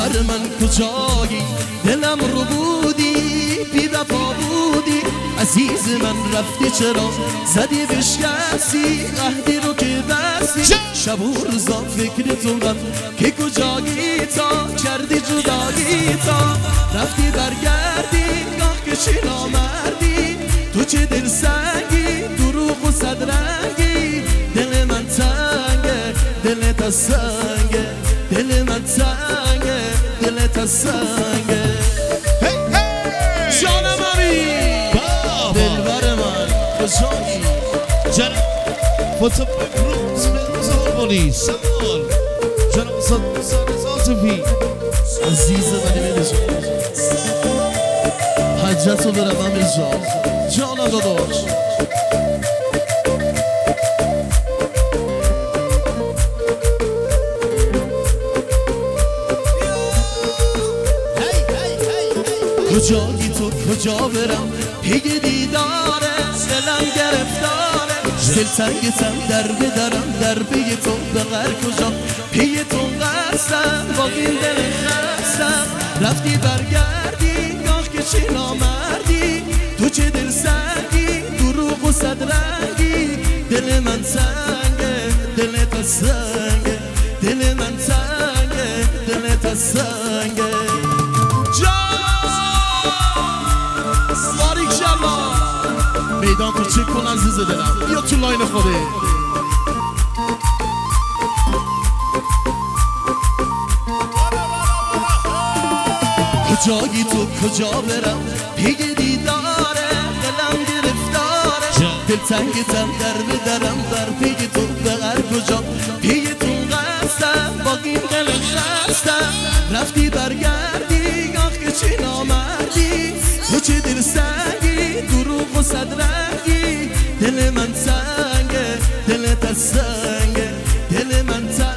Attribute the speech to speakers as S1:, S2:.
S1: دلبر من کجایی دلم رو بودی بی وفا بودی عزیز من رفتی چرا زدی بشکستی عهدی رو که بستی شب و روزا فکر تو من که کجایی تا کردی جدایی تا رفتی برگردی گاه که چی نامردی تو چه دل سنگی دروغ و صدرنگی دل من تنگه دلت سنگه دل من تنگه دلت سنگه جانم امی دلبر من کجایی
S2: جانم فوتو بروز بزرگولی سمال جانم صد عاطفی
S1: عزیز من میرجا حجتو برم امیر جان جانم داداش کجایی تو کجا برم پی دیداره دلم گرفتاره دلتنگتم در بدرم در پی تو بغر کجا پی تو قصدم با این دل خستم رفتی برگردی گاه که چی نامردی تو چه دل سنگی دروغ و صدرنگی دل من تنگه دلت سنگه دل من تنگه دلت سنگه میدان کوچک کن عزیز دلم بیا تو لاین خوده کجایی تو کجا برم پی دیداره دلم گرفتاره دلتنگتم در بدرم در پی تو بغر کجا پی تو قصدم با این دل خستم رفتی برگردی گاه که چی نامردی تو چه دل سنگی دروغ و صدرنگی دل من تنگه دلت سنگه دل من تنگه